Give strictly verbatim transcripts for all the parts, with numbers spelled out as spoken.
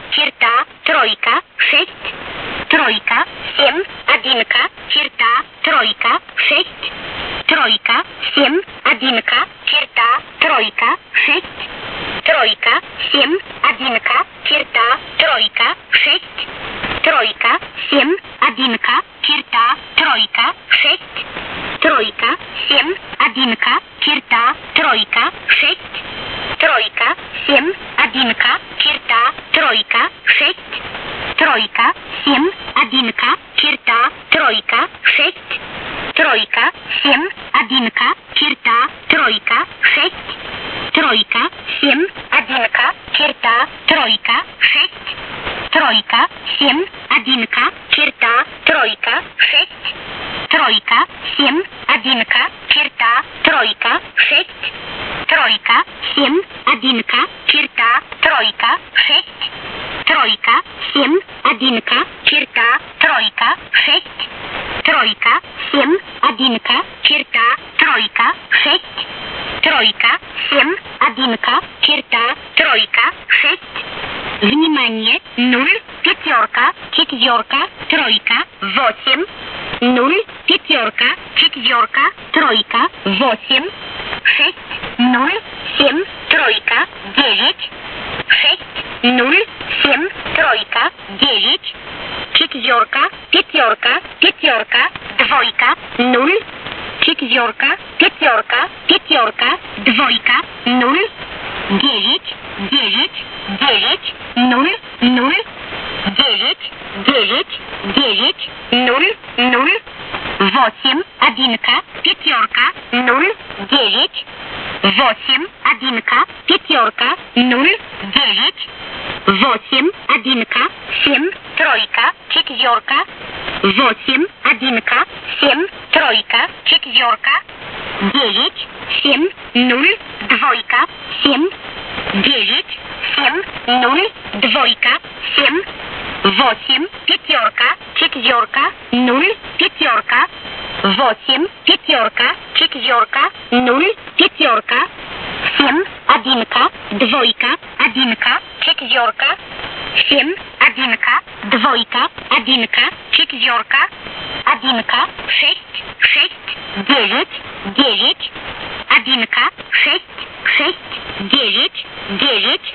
черта, тройка, шесть, тройка, семь, одинка, черта, тройка, шесть, тройка, семь, одинка, черта, тройка, шесть, тройка, семь, одинка, черта, тройка, шесть, тройка, семь, одинка, черта, тройка, шесть, тройка, семь, одинка, черта, тройка, шесть, тройка, семь, одинка, черта, тройка, шесть, тройка, семь, одинка, черта, тройка, шесть, тройка, семь, одинка, черта, тройка, шесть, тройка, семь, одинка, черта, тройка, шесть, тройка, семь, одинка, черта, тройка, шесть, тройка, семь, одинка, черта, тройка, шесть, тройка, семь, одинка, черта, тройка, шесть, тройка, семь, одинка, черта, тройка, шесть, тройка, семь, одинка, черта, тройка, шесть, тройка, семь, одинка, черта, тройка, шесть. Внимание, ноль, пятерка, четверка, тройка, восемь, ноль, пятерка, четверка, тройка, восемь, шесть, ноль, семь, тройка, девять, шесть, ноль, семь, тройка, девять, четверка, пятерка, пятерка, двойка, ноль, четверка, пятерка, пятерка, двойка, ноль, девять, девять, девять, ноль, ноль, девять, девять, девять, ноль, ноль, восемь, одинка, пятерка, ноль, девять, восемь, одинка, пятерка, ноль, девять, восемь, одинка, семь, тройка, четверка, восемь, одинка, семь, тройка, четверка, девять, семь, ноль, двойка, семь, девять, семь, ноль, двойка, семь, восемь, пятерка, четверка, ноль, пятерка, восемь, пятерка, четверка, ноль, пятерка, семь, одинка, двойка, одинка, четверка, семь, одинка, двойка, одинка, четверка, одинка, шесть, шесть, девять, девять, одинка, шесть, шесть, девять, девять,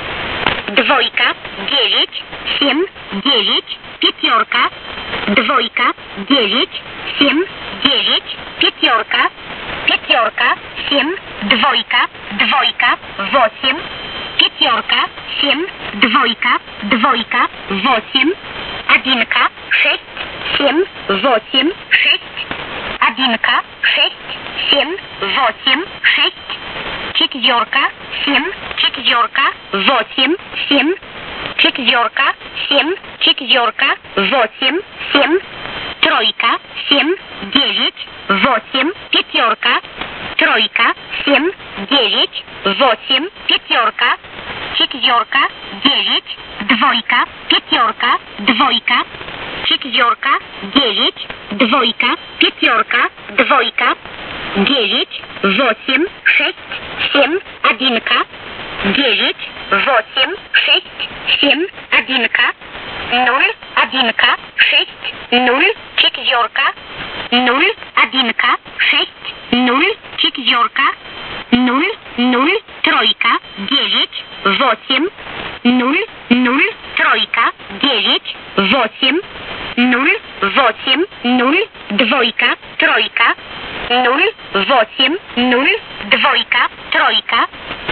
двойка, девять, семь, девять, пятерка, двойка, девять, семь, девять, пятерка, пятерка, семь, двойка, двойка, восемь, пятерка, семь, двойка, двойка, восемь, одинка, шесть, семь, восемь, шесть, одинка, шесть, семь, восемь, шесть, четверка, семь, четверка, восемь, семь, четверка, семь, четверка, восемь, семь, тройка, семь, девять, восемь, пятерка, тройка, семь, девять, восемь, пятерка, четверка, девять, двойка, пятерка, двойка, четверка, девять, двойка, пятерка, двойка, девять, восемь, шесть, семь, одинка, девять, восемь, шесть, семь, одинка, ноль, одинка, шесть, ноль, четверка, ноль, одинка, шесть, ноль, четверка, ноль, ноль, тройка, девять, восемь, ноль, ноль, тройка, девять, восемь, ноль, восемь, ноль, двойка, тройка, ноль, восемь, ноль, двойка, тройка,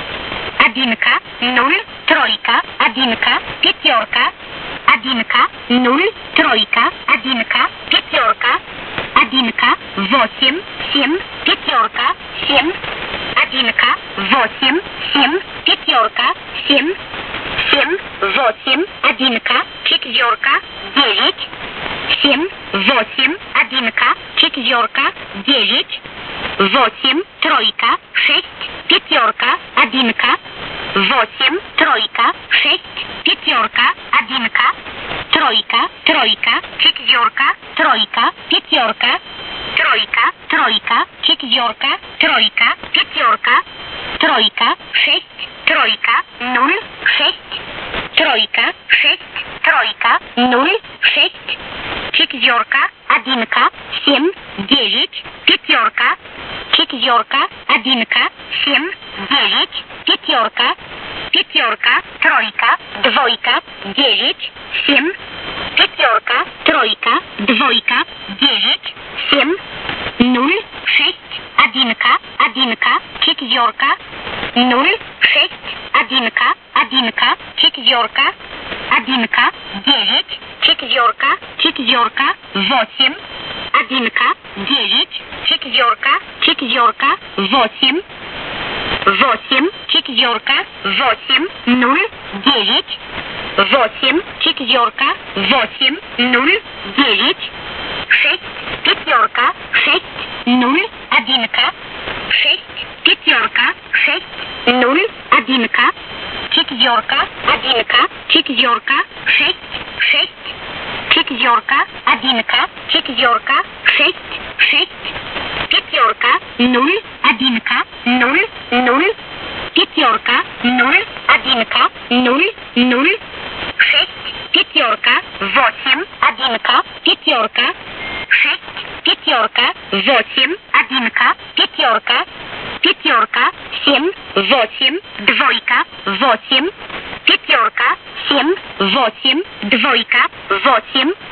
одинка, ноль, тройка, одинка, пятерка, одинка, ноль, тройка, одинка, пятерка, одинка, восемь, семь, пятерка, семь, одинка, восемь, семь, пятерка, семь, семь, восемь, одинка, четверка, девять, семь, восемь, одинка, четверка, девять, восемь, тройка, шесть, пятерка, одинка, восемь, тройка, шесть, пятерка, одинка, тройка, тройка, четверка, тройка, пятерка, тройка, тройка, четверка, тройка, пятерка, тройка, шесть, тройка, ноль, шесть, тройка, шесть, тройка, ноль, шесть, четверка, одинка, семь, девять, пятерка, четверка, одинка, семь, девять, пятерка, пятерка, тройка, двойка, девять, семь, пятерка, тройка, двойка, девять, семь, ноль, шесть, одинка, одинка, четверка, ноль, шесть, одинка, одинка, четверка, одинка, девять, четверка, четверка, восемь, одинка, девять, четверка, четверка, восемь, восемь, четверка, восемь, ноль, девять, восемь, четверка, восемь, ноль, девять, шесть, пятерка, шесть, ноль, одинка, шесть, пятерка, шесть, ноль, одинка, четверка, одинка, четверка, шесть, шесть, четверка, одинка, четверка, шесть, шесть, пятерка, ноль, одинка, ноль, ноль, пятерка, ноль, одинка, ноль, ноль, шесть, пятерка, восемь, одинка, пятерка, шесть, пятерка, восемь, одинка, пятерка, пятерка, семь, восемь, двойка, восемь, пятерка, семь, восемь, двойка, восемь,